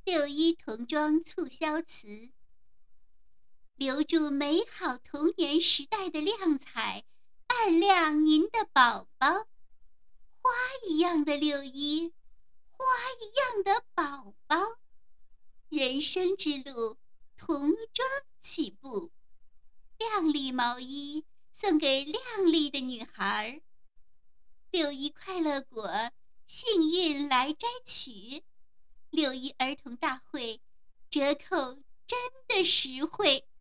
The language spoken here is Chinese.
六一童装促销词，留住美好童年时代的亮彩，扮亮您的宝宝。花一样的六一，花一样的宝宝。人生之路，童装起步。亮丽毛衣送给靓丽的女孩。六一快乐果，幸运来摘取。六一儿童大会，折扣真的实惠。